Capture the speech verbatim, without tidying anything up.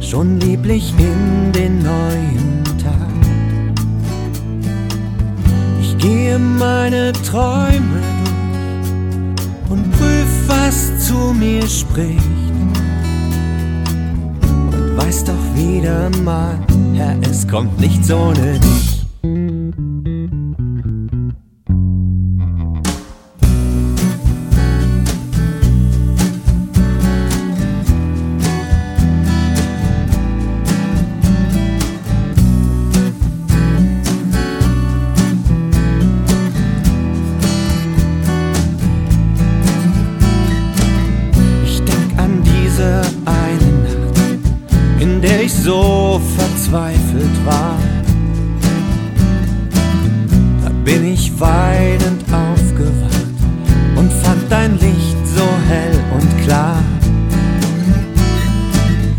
schon lieblich in den neuen Tag. Ich gehe meine Träume durch und prüf, was zu mir spricht, und weiß doch wieder mal, Herr, es kommt nichts ohne dich. Ich so verzweifelt war, da bin ich weinend aufgewacht und fand dein Licht